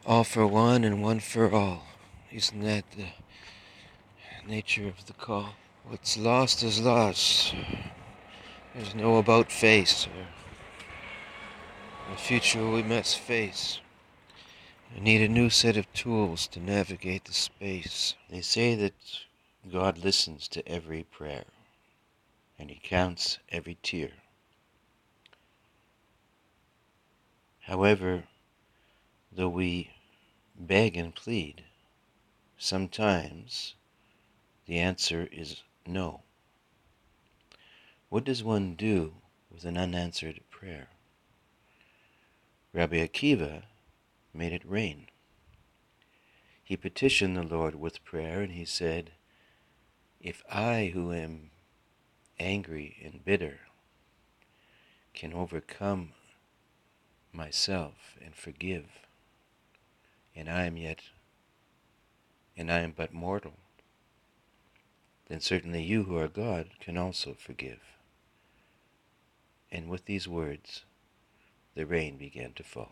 All for one and one for all. Isn't that the nature of the call? What's lost is lost. There's no about face or the future we must face. I need a new set of tools to navigate the space. They say that God listens to every prayer, and He counts every tear. However, though we beg and plead, sometimes the answer is no. What does one do with an unanswered prayer? Rabbi Akiva made it rain. He petitioned the Lord with prayer, and he said, "If I, who am angry and bitter, can overcome myself and forgive, and I am but mortal, then certainly you who are God can also forgive." And with these words, the rain began to fall.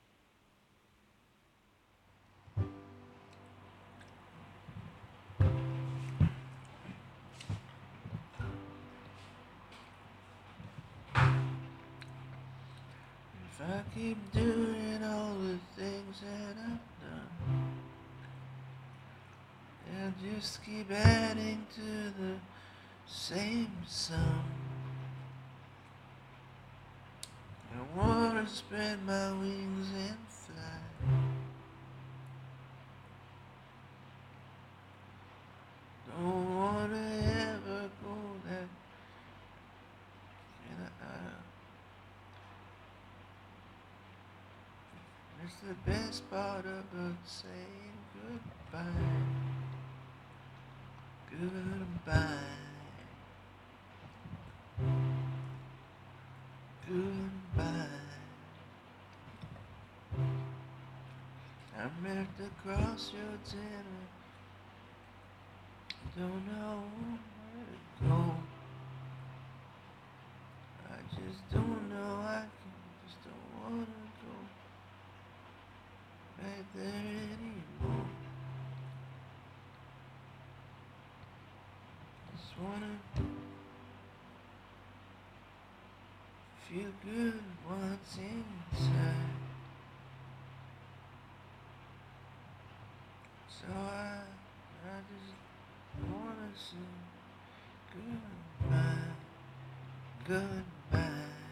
If I keep doing all the things that I've done, they'll just keep adding to the same sum. I wanna spread my wings and fly. Don't wanna ever go that. It's the best part about saying goodbye. Goodbye. Goodbye. I'm at the crossroads and I don't know where to go. I just don't know, just don't wanna go back there anymore. Just wanna feel good once inside. So I just wanna say goodbye, goodbye.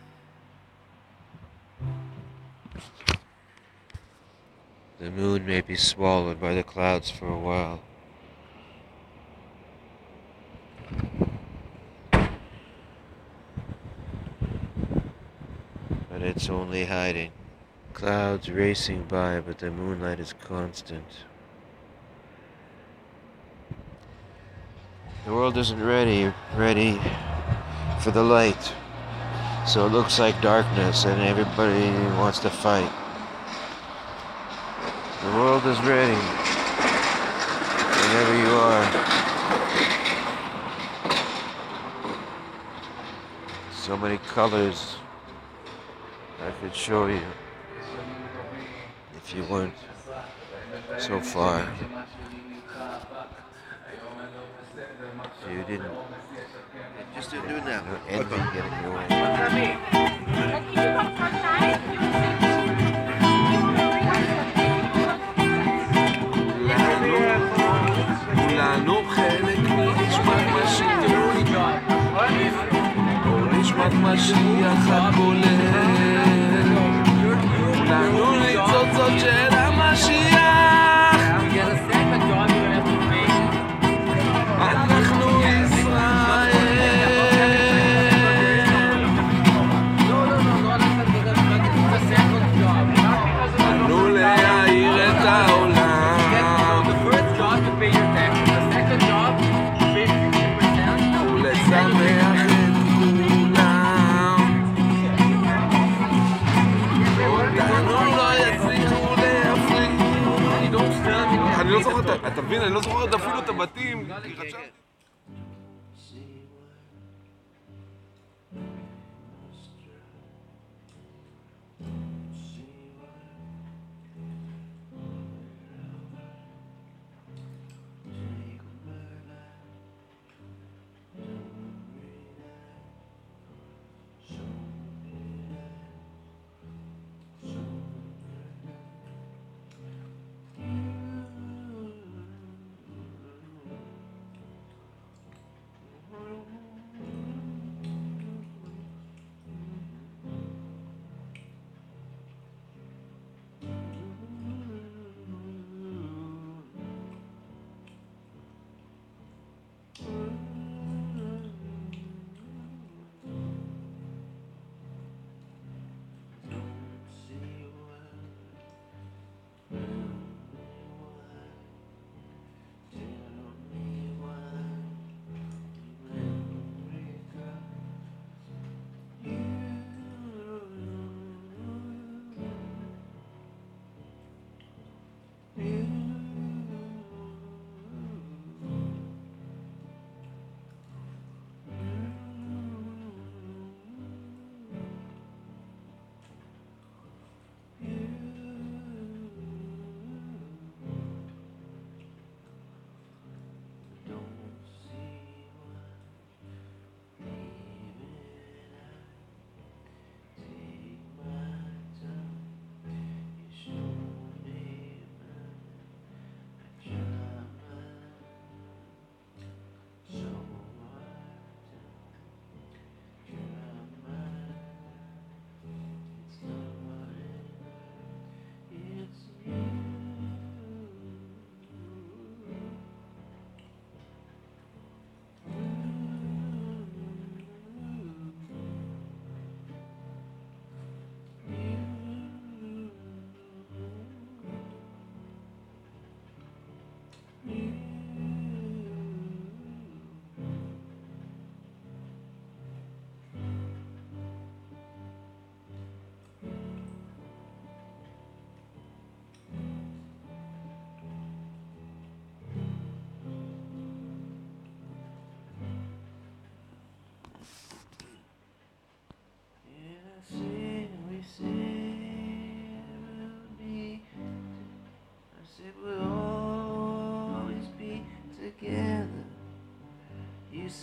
The moon may be swallowed by the clouds for a while. But it's only hiding. Clouds racing by, but the moonlight is constant. The world isn't ready for the light. So it looks like darkness and everybody wants to fight. The world is ready. Whenever you are. So many colors I could show you if you weren't so far. If you didn't. Just didn't do that. No envy getting in your way. כולנו חלק מנשמת משיח, נשמת משיח הכולל, כולנו ניצוצות של המשיח, אנחנו ישראל, באנו להאיר את העולם. אני לא זוכר, אתה מבין? אני לא זוכר אפילו את הבתים.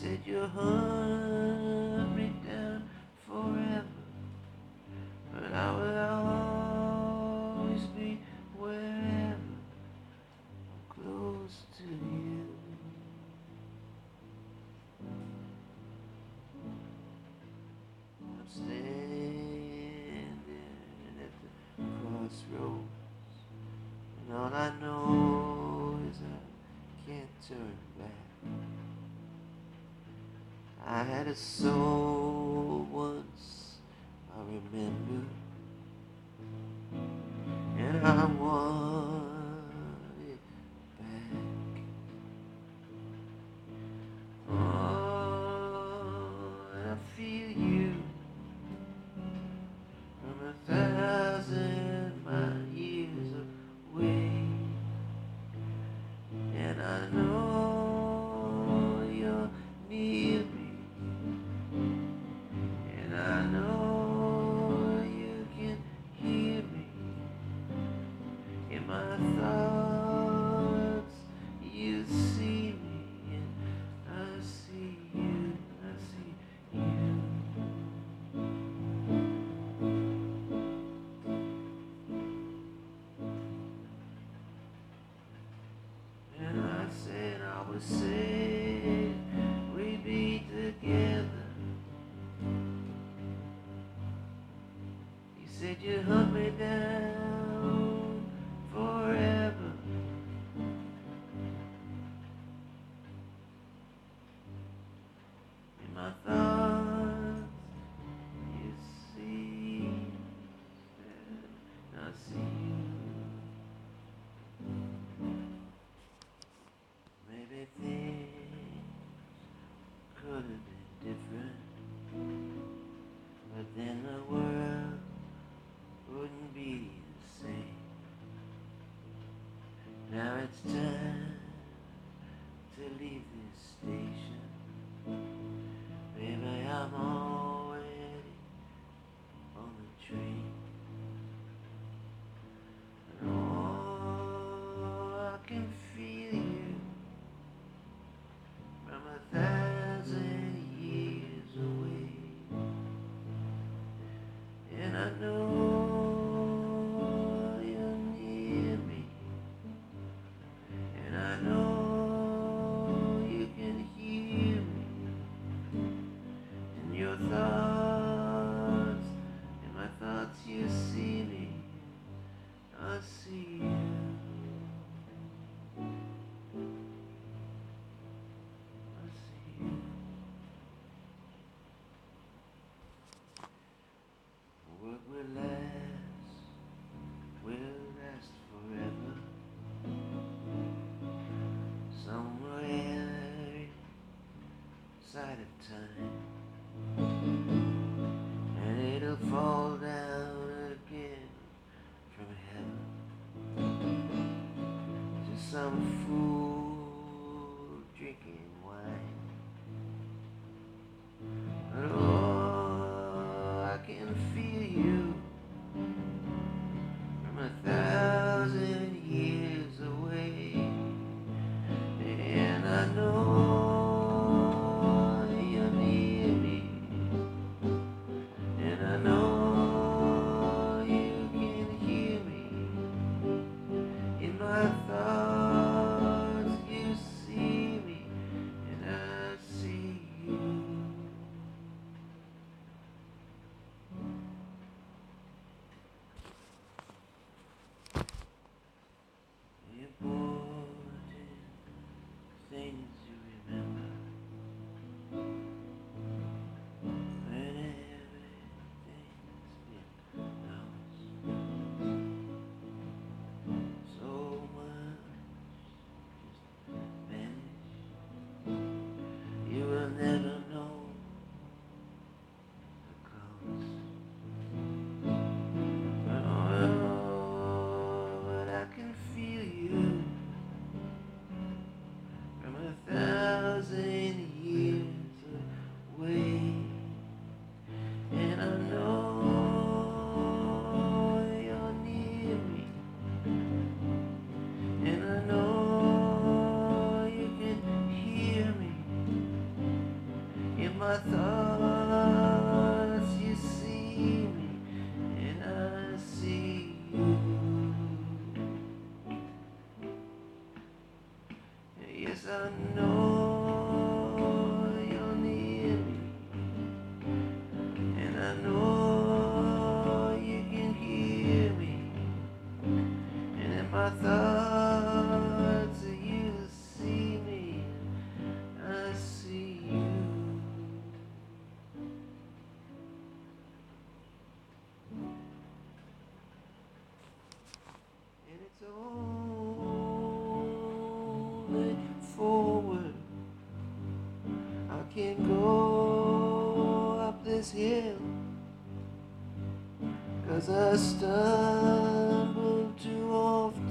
said you'll hunt me down forever, but I will always be wherever I'm close to you. I'm standing at the crossroads, and all I know is I can't turn back. I had a soul once, I remember, and I want it back. Oh, and I feel you from 1,000 years away, and I know you're near me. And I know you can hear me in my thoughts. You see me, and I see you, and I see you. And I said I was safe, we'd be together. You said you'd hunt me down forever. In my thoughts, you see, and I see you. Maybe things could have been different, but then the world wouldn't be the same. Now it's time to leave this station. Baby, I'm already on the train. And oh, I can feel you from 1,000 years away. And I know you're near me, and I know you can hear me in your thoughts. In my thoughts you see me, I see you. I see you. What will last forever. Somewhere inside of time, and it'll fall down again from heaven to some fool drinking wine. But oh, I can feel you from 1,000 years away, and I know you're near me, and I know you can hear me in my thoughts. You see me, and I see you. Important things to remember when everything's been lost. So much I know you're near me, and I know you can hear me, and in my thoughts you see me, I see you. And it's only forward. I can't go up this hill, 'cause I stumble too often